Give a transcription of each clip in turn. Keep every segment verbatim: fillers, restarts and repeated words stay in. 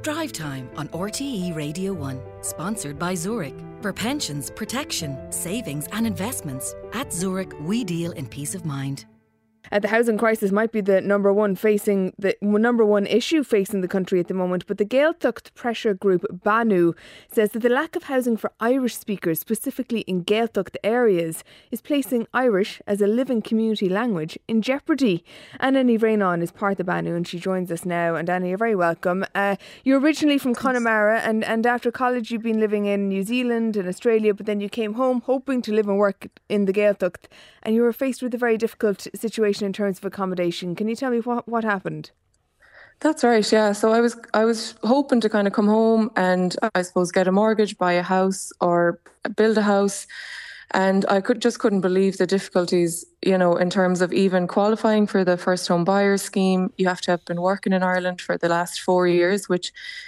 Drive Time on R T E Radio one, sponsored by Zurich. For pensions, protection, savings and investments, at Zurich we deal in peace of mind. Uh, the housing crisis might be the number one facing the number one issue facing the country at the moment, but the Gaeltacht pressure group Banu says that the lack of housing for Irish speakers, specifically in Gaeltacht areas, is placing Irish as a living community language in jeopardy. Anna Ní Réan is part of Banu and she joins us now. And Anna, you're very welcome. Uh, you're originally from Connemara, and, and after college you've been living in New Zealand and Australia, but then you came home hoping to live and work in the Gaeltacht, and you were faced with a very difficult situation in terms of accommodation. Can you tell me what, what happened? That's right, yeah. So I was I was hoping to kind of come home and I suppose get a mortgage, buy a house or build a house. And I could just couldn't believe the difficulties, you know, in terms of even qualifying for the first home buyer scheme. You have to have been working in Ireland for the last four years, which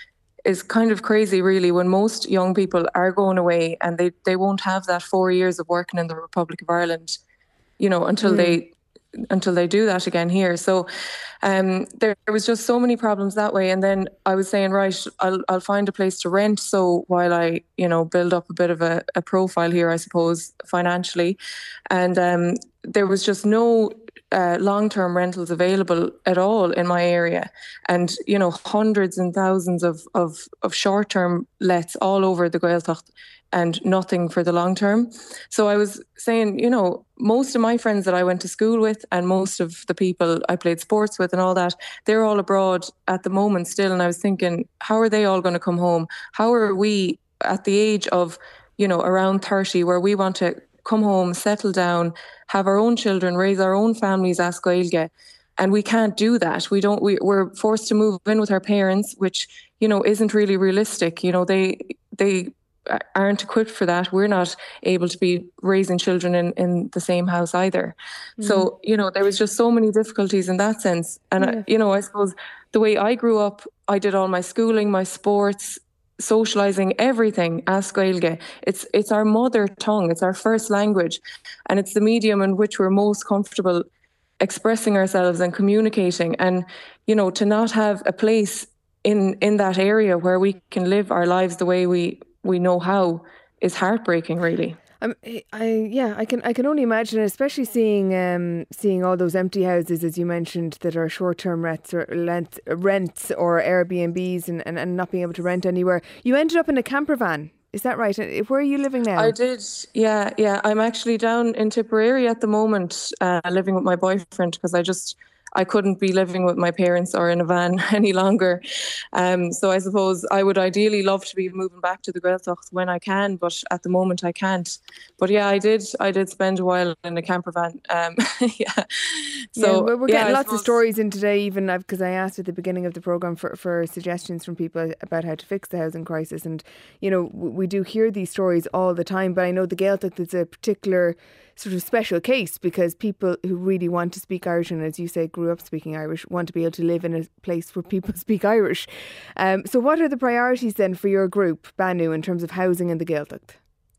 is kind of crazy really, when most young people are going away and they, they won't have that four years of working in the Republic of Ireland, you know, until mm. they until they do that again here. So um, there, there was just so many problems that way. And then I was saying, right, I'll I'll find a place to rent. So while I, you know, build up a bit of a, a profile here, I suppose, financially. And um, there was just no uh, long-term rentals available at all in my area. And, you know, hundreds and thousands of, of, of short-term lets all over the Gaeltacht, and nothing for the long term. So I was saying, you know, most of my friends that I went to school with and most of the people I played sports with and all that, they're all abroad at the moment still. And I was thinking, how are they all going to come home? How are we at the age of, you know, around thirty, where we want to come home, settle down, have our own children, raise our own families as Gaeilge? And we can't do that. We don't, we, we're forced to move in with our parents, which, you know, isn't really realistic. You know, they, they, aren't equipped for that. We're not able to be raising children in, in the same house either. Mm. So, you know, there was just so many difficulties in that sense. And, yeah. I, you know, I suppose the way I grew up, I did all my schooling, my sports, socialising, everything as Gaeilge. It's, it's our mother tongue. It's our first language. And it's the medium in which we're most comfortable expressing ourselves and communicating. And, you know, to not have a place in, in that area where we can live our lives the way we we know how is heartbreaking, really. Um, I yeah, I can I can only imagine, especially seeing um seeing all those empty houses, as you mentioned, that are short term rents or rent, rents or Airbnbs, and, and, and not being able to rent anywhere. You ended up in a camper van. Is that right? Where are you living now? I did, yeah, yeah. I'm actually down in Tipperary at the moment, uh, living with my boyfriend, because I just I couldn't be living with my parents or in a van any longer. Um, so I suppose I would ideally love to be moving back to the Gaeltacht when I can, but at the moment I can't. But yeah, I did I did spend a while in a camper van. Um, yeah. So yeah, we're yeah, getting lots of stories in today, even because I asked at the beginning of the programme for, for suggestions from people about how to fix the housing crisis. And, you know, we do hear these stories all the time, but I know the Gaeltacht is a particular sort of special case, because people who really want to speak Irish, and as you say, grew up speaking Irish, want to be able to live in a place where people speak Irish. Um, so what are the priorities then for your group, Banu, in terms of housing in the Gaeltacht?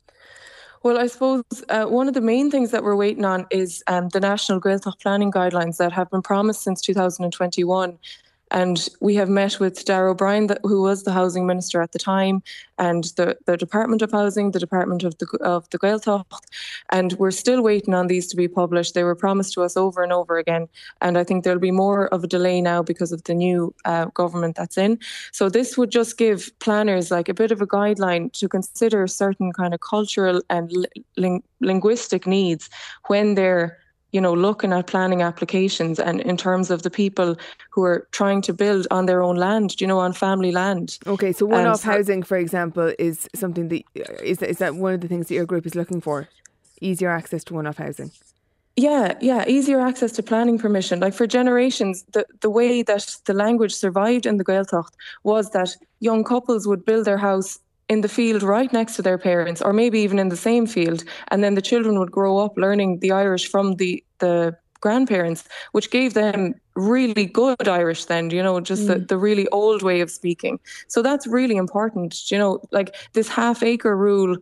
Well, I suppose uh, one of the main things that we're waiting on is um, the National Gaeltacht Planning Guidelines that have been promised since two thousand twenty-one. And we have met with Darragh O'Brien, who was the Housing Minister at the time, and the, the Department of Housing, the Department of the of the Gaeltacht, and we're still waiting on these to be published. They were promised to us over and over again, and I think there'll be more of a delay now because of the new uh, government that's in. So this would just give planners like a bit of a guideline to consider certain kind of cultural and ling- linguistic needs when they're, you know, looking at planning applications, and in terms of the people who are trying to build on their own land, you know, on family land. Okay, so one-off um, so housing, for example, is something that, is, is that one of the things that your group is looking for? Easier access to one-off housing? Yeah, yeah, easier access to planning permission. Like for generations, the, the way that the language survived in the Gaeltacht was that young couples would build their house in the field right next to their parents, or maybe even in the same field. And then the children would grow up learning the Irish from the, the grandparents, which gave them really good Irish then, you know, just mm. the, the really old way of speaking. So that's really important, you know, like this half acre rule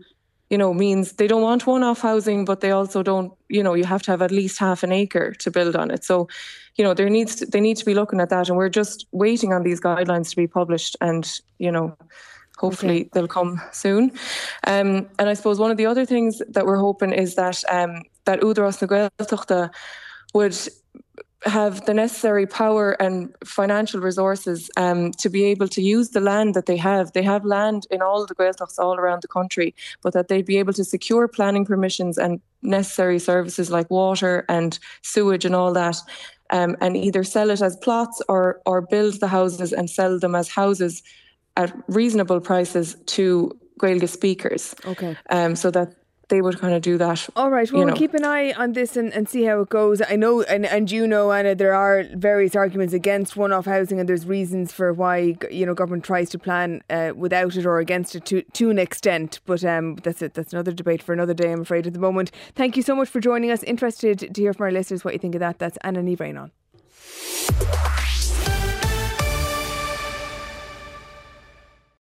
you know, means they don't want one-off housing, but they also don't, you know, you have to have at least half an acre to build on it. So, you know, there needs to, they need to be looking at that, and we're just waiting on these guidelines to be published, and, you know, hopefully okay. they'll come soon. Um, and I suppose one of the other things that we're hoping is that um, that Údarás na Gaeltachta would have the necessary power and financial resources um, to be able to use the land that they have. They have land in all the Gaeltachts all around the country, but that they'd be able to secure planning permissions and necessary services like water and sewage and all that, um, and either sell it as plots or or build the houses and sell them as houses at reasonable prices to Gaeilge speakers. Okay. Um, so that they would kind of do that. All right, well, you know. We'll keep an eye on this and, and see how it goes. I know, and, and you know, Anna, there are various arguments against one-off housing, and there's reasons for why, you know, government tries to plan uh, without it or against it to, to an extent. But um, that's it. That's another debate for another day, I'm afraid, at the moment. Thank you so much for joining us. Interested to hear from our listeners what you think of that. That's Anna Ní Bhréanáin.